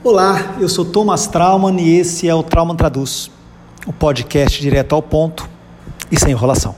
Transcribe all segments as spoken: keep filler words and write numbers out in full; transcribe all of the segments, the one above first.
Olá, eu sou Thomas Traumann e esse é o Traumann Traduz, o podcast direto ao ponto e sem enrolação.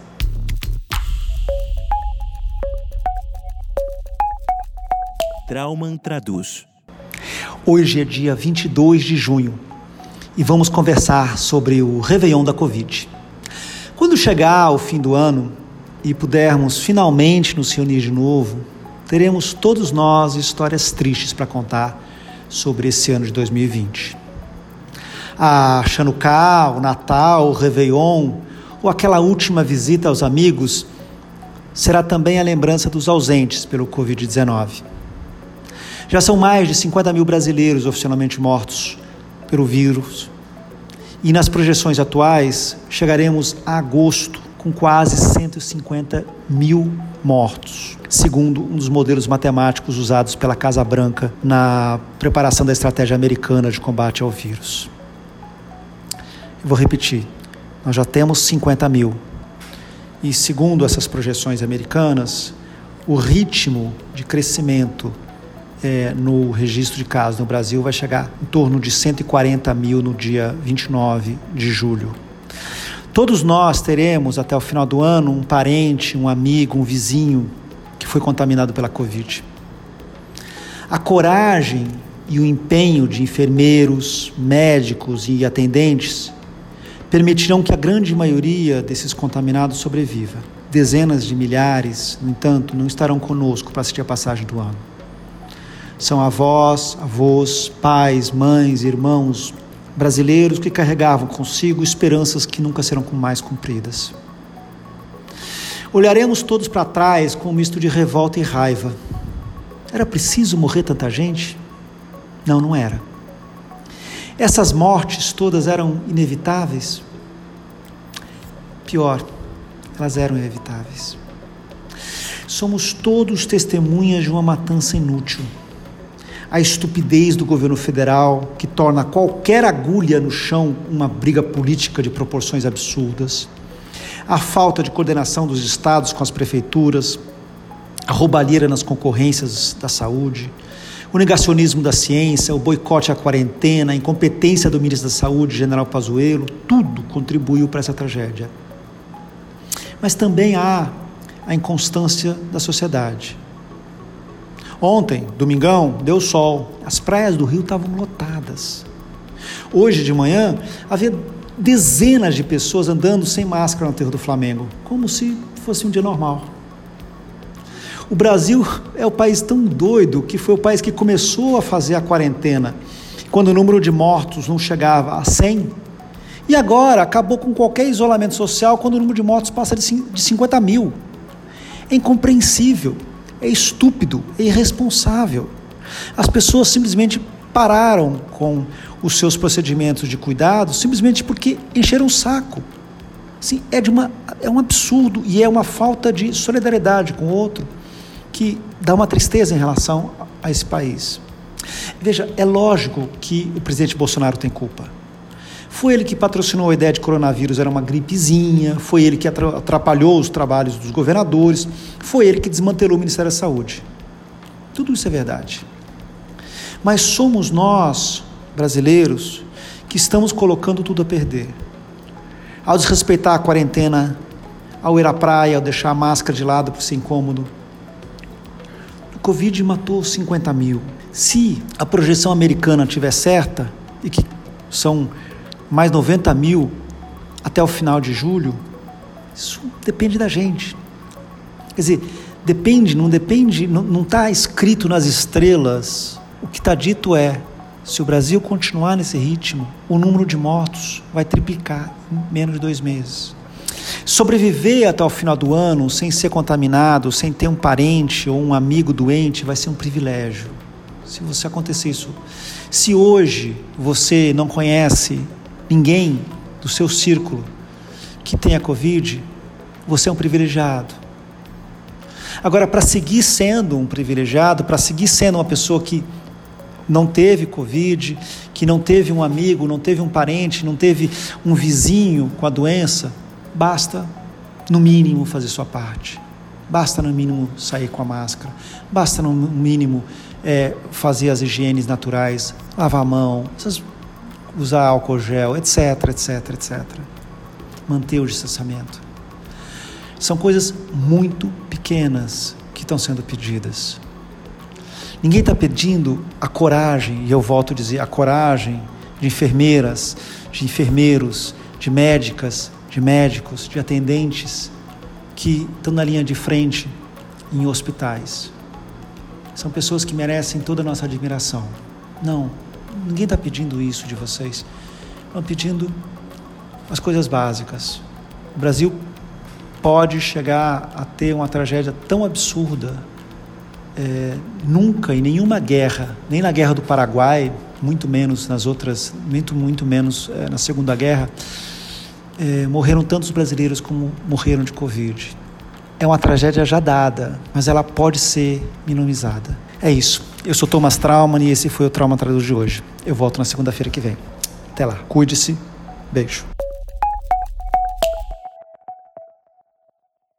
Traumann Traduz. Hoje é dia vinte e dois de junho e vamos conversar sobre o Réveillon da Covid. Quando chegar o fim do ano e pudermos finalmente nos reunir de novo, teremos todos nós histórias tristes para contar sobre esse ano de dois mil e vinte. A Chanukah, o Natal, o Réveillon, ou aquela última visita aos amigos, será também a lembrança dos ausentes pelo covid dezenove. Já são mais de cinquenta mil brasileiros oficialmente mortos pelo vírus, e nas projeções atuais chegaremos a agosto com quase cento e cinquenta mil mortos, segundo um dos modelos matemáticos usados pela Casa Branca na preparação da estratégia americana de combate ao vírus. Eu vou repetir, nós já temos cinquenta mil, e segundo essas projeções americanas, o ritmo de crescimento é, no registro de casos no Brasil vai chegar em torno de cento e quarenta mil no dia vinte e nove de julho. Todos nós teremos, até o final do ano, um parente, um amigo, um vizinho que foi contaminado pela Covid. A coragem e o empenho de enfermeiros, médicos e atendentes permitirão que a grande maioria desses contaminados sobreviva. Dezenas de milhares, no entanto, não estarão conosco para assistir a passagem do ano. São avós, avós, pais, mães, irmãos brasileiros que carregavam consigo esperanças que nunca serão mais cumpridas. Olharemos todos para trás com um misto de revolta e raiva. Era preciso morrer tanta gente? Não, não era. Essas mortes todas eram inevitáveis? Pior, elas eram inevitáveis. Somos todos testemunhas de uma matança inútil. A estupidez do governo federal, que torna qualquer agulha no chão uma briga política de proporções absurdas, a falta de coordenação dos estados com as prefeituras, a roubalheira nas concorrências da saúde, o negacionismo da ciência, o boicote à quarentena, a incompetência do ministro da Saúde, General Pazuello, tudo contribuiu para essa tragédia. Mas também há a inconstância da sociedade. Ontem, domingão, deu sol, as praias do Rio estavam lotadas. Hoje de manhã, havia dezenas de pessoas andando sem máscara no aterro do Flamengo, como se fosse um dia normal. O Brasil é o país tão doido que foi o país que começou a fazer a quarentena, quando o número de mortos não chegava a cem, e agora acabou com qualquer isolamento social quando o número de mortos passa de cinquenta mil. É incompreensível. É estúpido, é irresponsável. As pessoas simplesmente pararam com os seus procedimentos de cuidado simplesmente porque encheram o saco. Assim, é, de uma, é um absurdo e é uma falta de solidariedade com o outro que dá uma tristeza em relação a esse país. Veja, é lógico que o presidente Bolsonaro tem culpa. Foi ele que patrocinou a ideia de coronavírus, era uma gripezinha, foi ele que atrapalhou os trabalhos dos governadores, foi ele que desmantelou o Ministério da Saúde. Tudo isso é verdade. Mas somos nós, brasileiros, que estamos colocando tudo a perder. Ao desrespeitar a quarentena, ao ir à praia, ao deixar a máscara de lado por ser incômodo. O Covid matou cinquenta mil. Se a projeção americana estiver certa, e que são mais noventa mil até o final de julho, isso depende da gente. Quer dizer, depende, não depende, não está escrito nas estrelas. O que está dito é, se o Brasil continuar nesse ritmo, o número de mortos vai triplicar em menos de dois meses. Sobreviver até o final do ano sem ser contaminado, sem ter um parente ou um amigo doente, vai ser um privilégio. Se você acontecer isso, se hoje você não conhece ninguém do seu círculo que tenha Covid, você é um privilegiado. Agora, para seguir sendo um privilegiado, para seguir sendo uma pessoa que não teve Covid, que não teve um amigo, não teve um parente, não teve um vizinho com a doença, basta, no mínimo, fazer sua parte. Basta no mínimo sair com a máscara, basta no mínimo é, fazer as higienes naturais, lavar a mão, usar álcool gel, etc, etc, etcétera. Manter o distanciamento. São coisas muito pequenas que estão sendo pedidas. Ninguém está pedindo a coragem, e eu volto a dizer, a coragem de enfermeiras, de enfermeiros, de médicas, de médicos, de atendentes que estão na linha de frente em hospitais. São pessoas que merecem toda a nossa admiração. Não, ninguém está pedindo isso de vocês. Estão pedindo as coisas básicas. O Brasil pode chegar a ter uma tragédia tão absurda. É, nunca em nenhuma guerra, nem na Guerra do Paraguai, muito menos nas outras, muito, muito menos é, na Segunda Guerra, é, morreram tantos brasileiros como morreram de Covid. É uma tragédia já dada, mas ela pode ser minimizada. É isso. Eu sou Thomas Traumann e esse foi o Trauma Traduz de hoje. Eu volto na segunda-feira que vem. Até lá. Cuide-se. Beijo.